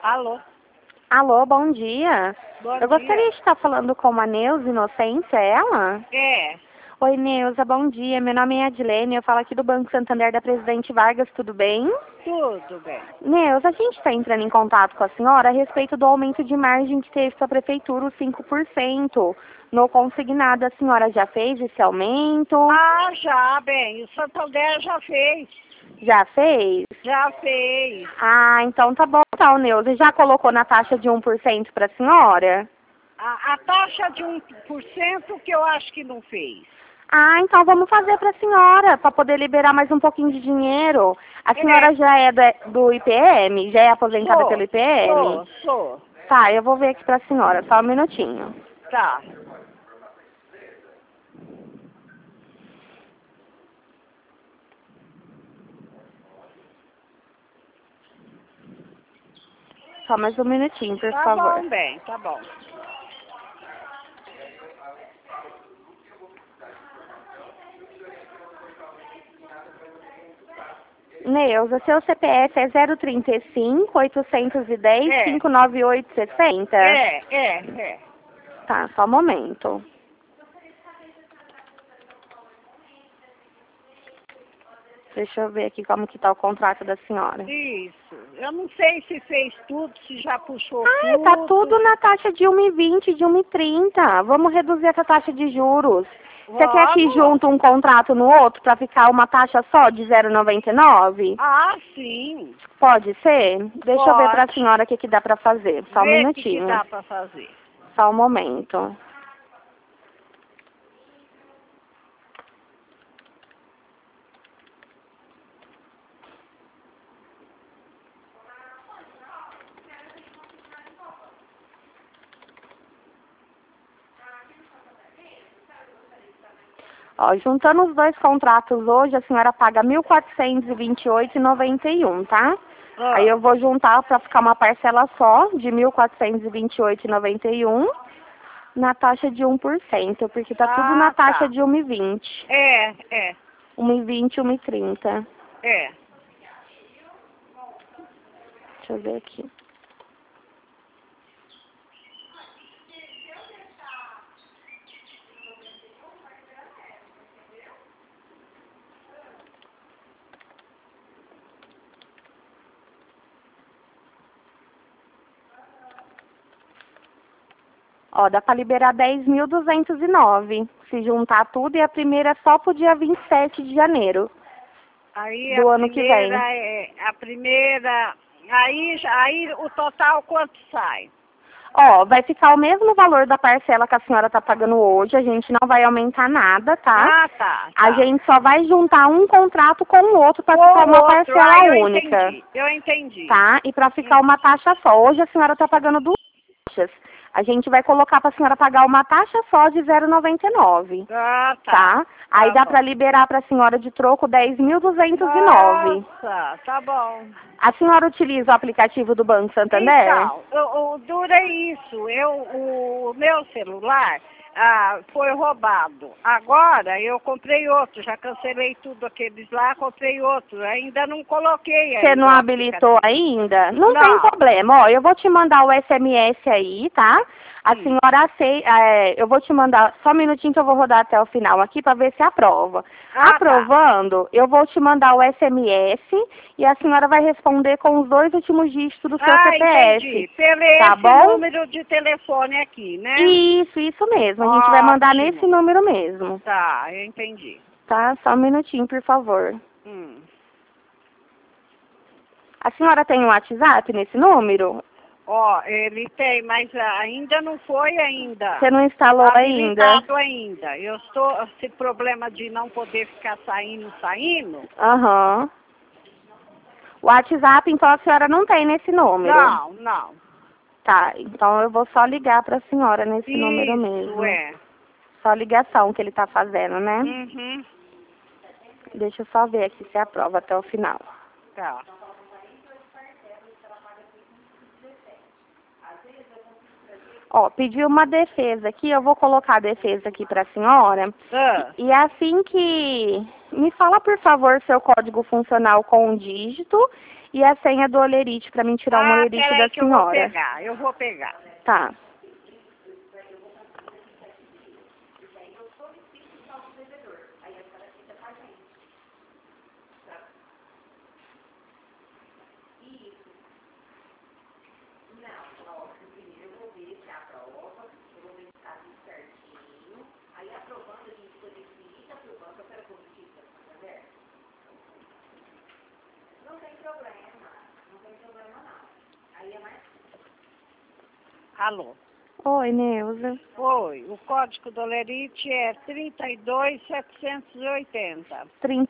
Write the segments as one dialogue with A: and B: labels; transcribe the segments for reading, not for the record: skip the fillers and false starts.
A: Alô?
B: Alô, bom dia.
A: Bom
B: Eu gostaria
A: dia.
B: de estar falando com a Neuza Inocência, é ela?
A: É,
B: Oi, Neuza, bom dia. Meu nome é Adilene, eu falo aqui do Banco Santander da Presidente Vargas, tudo bem?
A: tudo bem.
B: Neuza, a gente está entrando em contato com a senhora a respeito do aumento de margem que teve sua prefeitura, os 5%. No consignado, a senhora já fez esse aumento?
A: Ah, já, bem, o Santander já fez.
B: Já fez?
A: Já fez.
B: Ah, então tá bom, então, Neuza. Já colocou na taxa de 1% para a senhora?
A: A taxa de 1% que eu acho que não fez.
B: Ah, então vamos fazer para a senhora, para poder liberar mais um pouquinho de dinheiro. A senhora já é do IPM? Já é aposentada pelo IPM?
A: Sou.
B: Tá, eu vou ver aqui para a senhora, só um minutinho.
A: Tá.
B: Só mais um minutinho, por
A: Tá
B: favor.
A: bom, bem, tá bom.
B: Neuza, seu CPF é 035 810
A: É.
B: 59860?
A: É.
B: Tá, só um momento. Deixa eu ver aqui como que tá o contrato da senhora.
A: Isso. Eu não sei se fez tudo, se já puxou
B: Ah,
A: tudo.
B: tá tudo na taxa de 1,20, de 1,30. Vamos reduzir essa taxa de juros. Você quer que
A: Vamos.
B: junte um contrato no outro para ficar uma taxa só de 0,99?
A: Ah, sim.
B: Pode ser? Deixa eu ver para a
A: Pode.
B: senhora o que dá para fazer. Só um
A: Vê o que
B: minutinho.
A: dá pra fazer.
B: Só um momento. Ó, juntando os dois contratos hoje, a senhora paga R$ 1.428,91, tá?
A: Ah.
B: Aí eu vou juntar para ficar uma parcela só de R$ 1.428,91 na taxa de 1%, porque tá tudo na taxa de 1,20.
A: É.
B: 1,20, 1,30.
A: É.
B: Deixa eu ver aqui. Ó, dá para liberar 10.209, se juntar tudo, e a primeira é só pro dia 27 de janeiro
A: Aí
B: do ano que vem.
A: a primeira, aí o total quanto sai?
B: Ó, vai ficar o mesmo valor da parcela que a senhora tá pagando hoje, a gente não vai aumentar nada, tá?
A: Tá.
B: A gente só vai juntar um contrato com o outro para ficar uma parcela única.
A: Eu entendi.
B: Tá? E para ficar uma taxa só. Hoje a senhora está pagando duas taxas. A gente vai colocar para a senhora pagar uma taxa só de 0,99. Tá? Aí dá para liberar para a senhora de troco 10.209.
A: Nossa, tá bom.
B: A senhora utiliza o aplicativo do Banco Santander?
A: Então, o duro é isso. O meu celular foi roubado. Agora eu comprei outro, já cancelei tudo aqueles lá, comprei outro. Ainda não coloquei
B: Você
A: ainda
B: não
A: o
B: habilitou ainda? Não tem
A: Não.
B: problema. Ó, eu vou te mandar o SMS aí, tá? A senhora aceita, eu vou te mandar, só um minutinho que eu vou rodar até o final aqui para ver se aprova. Aprovando, eu vou te mandar o SMS e a senhora vai responder com os 2 últimos dígitos do seu CPF.
A: Entendi. Pelo
B: Tá
A: esse
B: bom?
A: número de telefone aqui, né?
B: Isso mesmo. A gente vai mandar
A: Ótimo.
B: nesse número mesmo.
A: Tá, eu entendi.
B: Tá? Só um minutinho, por favor.
A: Hum.
B: A senhora tem um WhatsApp nesse número?
A: Ó, ele tem, mas ainda não foi ainda.
B: Você não instalou ainda?
A: Habilitado ainda. Eu estou, esse problema de não poder ficar saindo.
B: Aham. O WhatsApp, então, a senhora não tem nesse número?
A: Não.
B: Tá, então eu vou só ligar pra senhora nesse número mesmo. Só ligação que ele tá fazendo, né?
A: Uhum.
B: Deixa eu só ver aqui se aprova até o final.
A: Tá.
B: Ó, pediu uma defesa aqui, eu vou colocar a defesa aqui pra senhora. E assim que... Me fala, por favor, seu código funcional com um dígito e a senha do olerite, para mim tirar o olerite da senhora.
A: Eu vou pegar.
B: Tá.
A: Alô?
B: Oi, Neuza.
A: Oi, o código do olerite é 32780.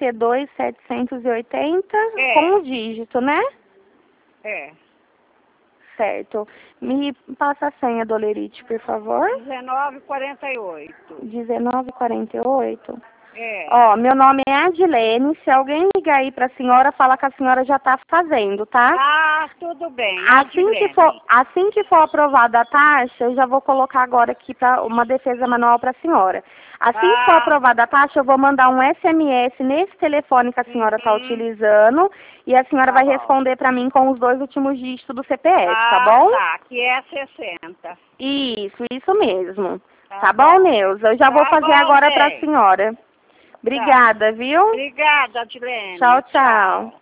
B: 32780
A: É.
B: com o dígito, né?
A: É.
B: Certo. Me passa a senha do olerite, por favor.
A: 1948.
B: 1948.
A: É.
B: Ó, meu nome é Adilene. Se alguém ligar aí pra senhora, fala que a senhora já tá fazendo, tá?
A: Ah, tudo bem.
B: Assim que for aprovada a taxa, eu já vou colocar agora aqui para uma defesa manual para a senhora. Assim que for aprovada a taxa, eu vou mandar um SMS nesse telefone que a senhora está utilizando e a senhora vai responder para mim com os 2 últimos dígitos do CPF, tá bom?
A: Tá, que é 60.
B: Isso mesmo. Tá bom, Neuza? Eu já vou fazer agora para a senhora. Obrigada, viu?
A: Obrigada, Adilene.
B: Tchau, tchau.